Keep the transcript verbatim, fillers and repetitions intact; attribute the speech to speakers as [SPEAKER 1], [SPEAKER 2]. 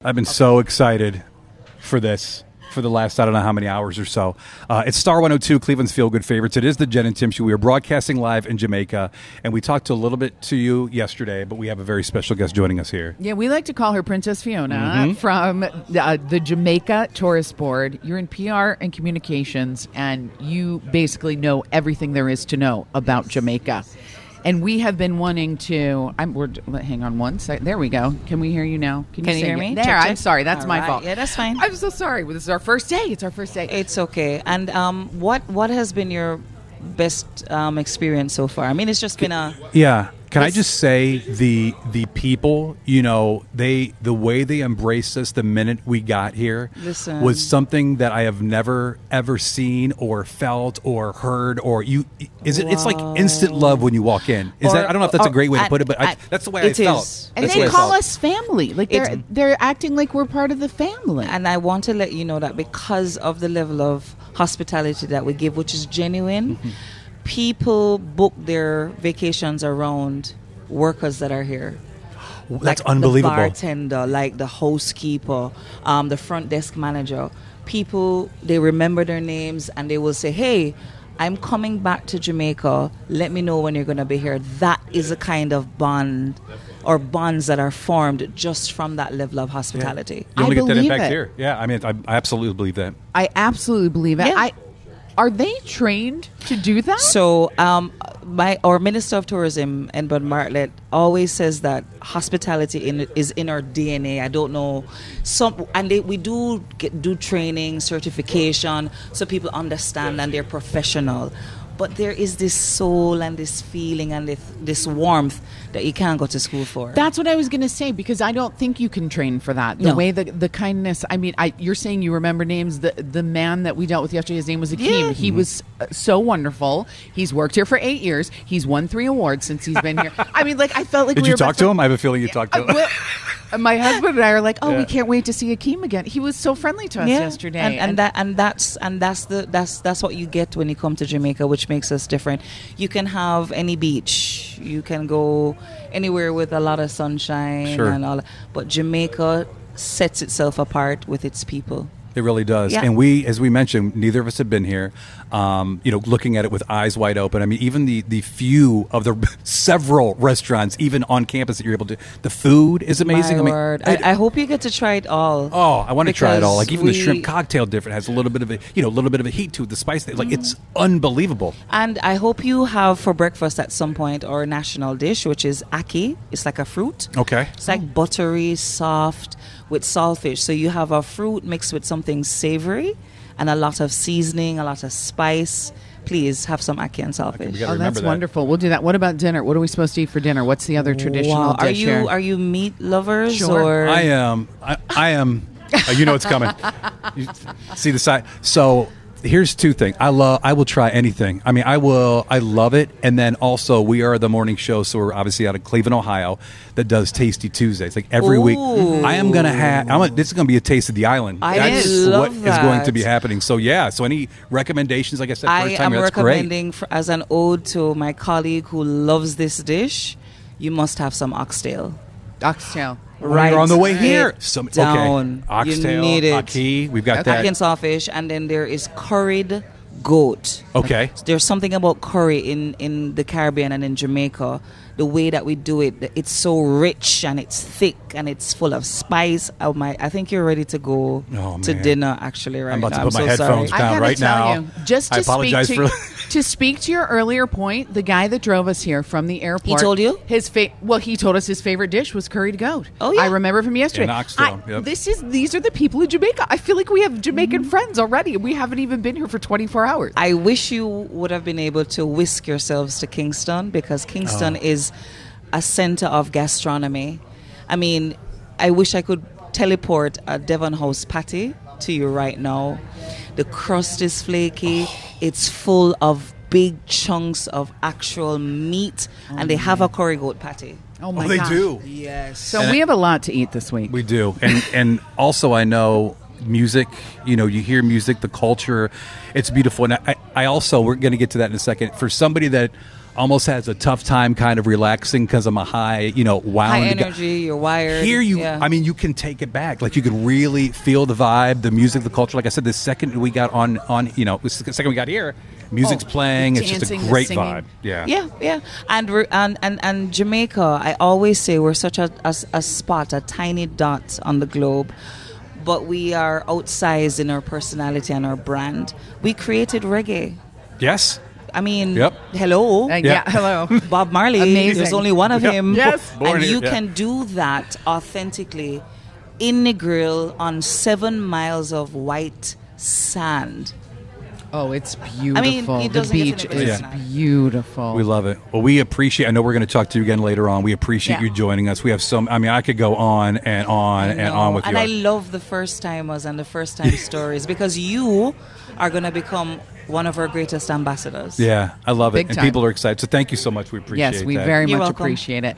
[SPEAKER 1] I've been so excited for this for the last I don't know how many hours or so. Uh, it's Star one oh two, Cleveland's Feel Good Favorites. It is the Jen and Tim Show. We are broadcasting live in Jamaica, and we talked a little bit to you yesterday, but we have a very special guest joining us here.
[SPEAKER 2] Yeah, we like to call her Princess Fiona
[SPEAKER 1] mm-hmm.
[SPEAKER 2] from uh, the Jamaica Tourist Board. You're in P R and communications, and you basically know everything there is to know about Jamaica. And we have been wanting to. I'm. We're, hang on one second. There we go. Can we hear you now?
[SPEAKER 3] Can you, Can you hear
[SPEAKER 2] it?
[SPEAKER 3] me?
[SPEAKER 2] There.
[SPEAKER 3] Check,
[SPEAKER 2] I'm
[SPEAKER 3] check.
[SPEAKER 2] sorry. That's
[SPEAKER 3] All
[SPEAKER 2] my
[SPEAKER 3] right.
[SPEAKER 2] fault.
[SPEAKER 3] Yeah, that's fine.
[SPEAKER 2] I'm so sorry. This is our first day. It's our first day.
[SPEAKER 3] It's okay. And um, what what has been your best um, experience so far? I mean, it's just been a
[SPEAKER 1] yeah. Can I just say the the people, you know, they the way they embraced us the minute we got here
[SPEAKER 3] Listen.
[SPEAKER 1] was something that I have never ever seen or felt or heard or you is it
[SPEAKER 3] Wow.
[SPEAKER 1] it's like instant love when you walk in. Is
[SPEAKER 3] Or-
[SPEAKER 1] that I don't know if that's
[SPEAKER 3] or
[SPEAKER 1] a great way to
[SPEAKER 3] at-
[SPEAKER 1] put it, but I,
[SPEAKER 3] at-
[SPEAKER 1] that's the way I
[SPEAKER 3] it
[SPEAKER 1] felt.
[SPEAKER 3] is.
[SPEAKER 2] And
[SPEAKER 1] That's
[SPEAKER 2] they
[SPEAKER 1] the way I
[SPEAKER 2] call
[SPEAKER 1] felt.
[SPEAKER 2] us family. Like they're
[SPEAKER 3] It's-
[SPEAKER 2] they're acting like we're part of the family.
[SPEAKER 3] And I want to let you know that because of the level of hospitality that we give, which is genuine,
[SPEAKER 1] Mm-hmm.
[SPEAKER 3] people book their vacations around workers that are here.
[SPEAKER 1] That's
[SPEAKER 3] like
[SPEAKER 1] unbelievable.
[SPEAKER 3] The bartender, like the housekeeper, um, the front desk manager. People, they remember their names and they will say, hey, I'm coming back to Jamaica. Let me know when you're going to be here. That is a kind of bond or bonds that are formed just from that level of hospitality.
[SPEAKER 1] You only
[SPEAKER 2] I
[SPEAKER 1] get that
[SPEAKER 2] believe
[SPEAKER 1] impact
[SPEAKER 2] it.
[SPEAKER 1] here. Yeah, I mean, I, I absolutely believe that.
[SPEAKER 2] I absolutely believe it.
[SPEAKER 3] Yeah.
[SPEAKER 2] I are they trained to do that?
[SPEAKER 3] So, um, my our Minister of Tourism, Edward Martlett, always says that hospitality in, is in our D N A. I don't know some, and they, we do get, do training, certification, so people understand and they're professional. But there is this soul and this feeling and this, this warmth that you can't go to school for.
[SPEAKER 2] That's what I was going to say, because I don't think you can train for that. The
[SPEAKER 3] No.
[SPEAKER 2] way the the kindness. I mean, I, you're saying you remember names. The the man that we dealt with yesterday, his name was Akeem.
[SPEAKER 3] Yeah.
[SPEAKER 2] He was uh, so wonderful. He's worked here for eight years. He's won three awards since he's been here. I mean, like I felt like
[SPEAKER 1] Did
[SPEAKER 2] we
[SPEAKER 1] you
[SPEAKER 2] were
[SPEAKER 1] talk
[SPEAKER 2] best
[SPEAKER 1] to
[SPEAKER 2] friends.
[SPEAKER 1] him? I have a feeling you talked to
[SPEAKER 2] Uh,
[SPEAKER 1] him.
[SPEAKER 2] well, uh, my husband and I are like, oh,
[SPEAKER 1] Yeah.
[SPEAKER 2] we can't wait to see Akeem again. He was so friendly to us
[SPEAKER 3] Yeah.
[SPEAKER 2] yesterday,
[SPEAKER 3] and, and that and that's and that's the that's that's what you get when you come to Jamaica, which makes us different. You can have any beach, you can go anywhere with a lot of sunshine
[SPEAKER 1] Sure.
[SPEAKER 3] and all, but Jamaica sets itself apart with its people.
[SPEAKER 1] It really does.
[SPEAKER 3] Yeah.
[SPEAKER 1] And we, as we mentioned, neither of us have been here, um, you know, looking at it with eyes wide open. I mean, even the, the few of the several restaurants, even on campus that you're able to, the food is amazing.
[SPEAKER 3] My
[SPEAKER 1] I mean,
[SPEAKER 3] word.
[SPEAKER 1] it-
[SPEAKER 3] I, I hope you get to try it all.
[SPEAKER 1] Oh, I want to try it all.
[SPEAKER 3] Because
[SPEAKER 1] Like even the
[SPEAKER 3] we-
[SPEAKER 1] shrimp cocktail different has a little bit of a, you know, a little bit of a heat to it. The spice, like it's unbelievable.
[SPEAKER 3] And I hope you have for breakfast at some point our national dish, which is ackee. It's like a fruit.
[SPEAKER 1] Okay.
[SPEAKER 3] It's like buttery, soft, with saltfish. So you have a fruit mixed with something savory and a lot of seasoning, a lot of spice. Please have some ackee and saltfish.
[SPEAKER 1] we gotta
[SPEAKER 2] oh,
[SPEAKER 1] remember
[SPEAKER 2] that's
[SPEAKER 1] that.
[SPEAKER 2] wonderful. We'll do that. What about dinner? What are we supposed to eat for dinner? What's the other traditional
[SPEAKER 3] Wow. Are
[SPEAKER 2] dish
[SPEAKER 3] you
[SPEAKER 2] here?
[SPEAKER 3] are you meat lovers
[SPEAKER 2] Sure.
[SPEAKER 3] or
[SPEAKER 1] I am. I, I am. uh, you know it's coming. You see the side. So here's two things. I love. I will try anything. I mean, I will. I love it. And then also, we are the morning show, so we're obviously out of Cleveland, Ohio, that does Tasty Tuesdays. Like every week,
[SPEAKER 3] Ooh.
[SPEAKER 1] I am gonna have. I'm. A, this is gonna be a taste of the island.
[SPEAKER 3] I
[SPEAKER 1] That's
[SPEAKER 3] love
[SPEAKER 1] what is going to be
[SPEAKER 3] that.
[SPEAKER 1] happening. So yeah. So any recommendations? Like I said, first
[SPEAKER 3] I
[SPEAKER 1] time
[SPEAKER 3] am
[SPEAKER 1] here, that's great.
[SPEAKER 3] recommending for, as an ode to my colleague who loves this dish, you must have some oxtail.
[SPEAKER 2] Oxtail.
[SPEAKER 1] Right on the way
[SPEAKER 3] it
[SPEAKER 1] here. Some
[SPEAKER 3] down.
[SPEAKER 1] okay. Oxtail,
[SPEAKER 3] You need it.
[SPEAKER 1] ackee. We've got
[SPEAKER 2] Okay.
[SPEAKER 1] that.
[SPEAKER 3] Ackee and saltfish, and then there is curried goat.
[SPEAKER 1] Okay.
[SPEAKER 3] There's something about curry in, in the Caribbean and in Jamaica. The way that we do it, it's so rich and it's thick and it's full of spice. Oh my! I think you're ready to go
[SPEAKER 1] Oh,
[SPEAKER 3] to
[SPEAKER 1] man.
[SPEAKER 3] dinner. Actually, right
[SPEAKER 1] I'm about
[SPEAKER 3] now.
[SPEAKER 1] to put
[SPEAKER 3] I'm
[SPEAKER 1] my
[SPEAKER 3] so
[SPEAKER 1] headphones
[SPEAKER 3] sorry.
[SPEAKER 1] down
[SPEAKER 2] I gotta
[SPEAKER 1] right
[SPEAKER 2] tell
[SPEAKER 1] now.
[SPEAKER 2] you, just to
[SPEAKER 1] I apologize
[SPEAKER 2] speak to,
[SPEAKER 1] for-
[SPEAKER 2] to speak to your earlier point, the guy that drove us here from the airport.
[SPEAKER 3] He told you?
[SPEAKER 2] his fa- well, he told us his favorite dish was curried goat.
[SPEAKER 3] Oh, yeah.
[SPEAKER 2] I remember from yesterday.
[SPEAKER 1] And oxtail,
[SPEAKER 2] I-
[SPEAKER 1] yep.
[SPEAKER 2] This is these are the people in Jamaica. I feel like we have Jamaican
[SPEAKER 3] Mm-hmm.
[SPEAKER 2] friends already. We haven't even been here for twenty-four hours.
[SPEAKER 3] I wish you would have been able to whisk yourselves to Kingston, because Kingston
[SPEAKER 1] Oh.
[SPEAKER 3] is a center of gastronomy. I mean, I wish I could teleport a Devon House patty to you right now. The crust is flaky. It's full of big chunks of actual meat, and they have a curry goat patty.
[SPEAKER 2] oh my
[SPEAKER 1] Oh, they
[SPEAKER 2] gosh.
[SPEAKER 1] do.
[SPEAKER 3] Yes.
[SPEAKER 2] So we have a lot to eat this week.
[SPEAKER 1] We do, and and also I know music. You know, you hear music, the culture, it's beautiful. And I, I also we're going to get to that in a second. For somebody that almost has a tough time kind of relaxing because I'm a high, you know, wound
[SPEAKER 3] High
[SPEAKER 1] guy.
[SPEAKER 3] energy, you're wired.
[SPEAKER 1] Here you,
[SPEAKER 3] yeah.
[SPEAKER 1] I mean, you can take it back. Like you could really feel the vibe, the music, the culture. Like I said, the second we got on, on you know, the second we got here, music's
[SPEAKER 2] Oh,
[SPEAKER 1] playing.
[SPEAKER 2] the
[SPEAKER 1] It's just a
[SPEAKER 2] dancing, the
[SPEAKER 1] great
[SPEAKER 2] singing.
[SPEAKER 1] vibe. Yeah.
[SPEAKER 3] Yeah, yeah, and we're, and and and Jamaica. I always say we're such a, a a spot, a tiny dot on the globe, but we are outsized in our personality and our brand. We created reggae.
[SPEAKER 1] Yes.
[SPEAKER 3] I mean,
[SPEAKER 1] Yep.
[SPEAKER 3] hello,
[SPEAKER 2] Uh, yeah. Hello.
[SPEAKER 3] Bob Marley.
[SPEAKER 2] Amazing.
[SPEAKER 3] There's only one of
[SPEAKER 1] Yep.
[SPEAKER 3] him.
[SPEAKER 2] Yes.
[SPEAKER 1] Born
[SPEAKER 3] and
[SPEAKER 1] here,
[SPEAKER 3] you
[SPEAKER 1] yeah.
[SPEAKER 3] can do that authentically in the grill on seven miles of white sand.
[SPEAKER 2] Oh, it's beautiful.
[SPEAKER 3] I mean, it
[SPEAKER 2] the
[SPEAKER 3] doesn't get
[SPEAKER 2] beach
[SPEAKER 3] any better
[SPEAKER 2] is
[SPEAKER 3] than that.
[SPEAKER 2] beautiful.
[SPEAKER 1] We love it. Well, we appreciate. I know we're going to talk to you again later on. We appreciate
[SPEAKER 2] Yeah.
[SPEAKER 1] you joining us. We have some. I mean, I could go on and on
[SPEAKER 3] I
[SPEAKER 1] and
[SPEAKER 3] know.
[SPEAKER 1] on with
[SPEAKER 3] and
[SPEAKER 1] you.
[SPEAKER 3] I love the first timers and the first time stories because you are going to become one of our greatest ambassadors.
[SPEAKER 1] yeah, I love it,
[SPEAKER 2] Big
[SPEAKER 1] and
[SPEAKER 2] time.
[SPEAKER 1] people are excited. So thank you so much. We appreciate.
[SPEAKER 2] yes, we
[SPEAKER 1] that.
[SPEAKER 2] very
[SPEAKER 3] You're
[SPEAKER 2] much
[SPEAKER 3] welcome.
[SPEAKER 2] appreciate it.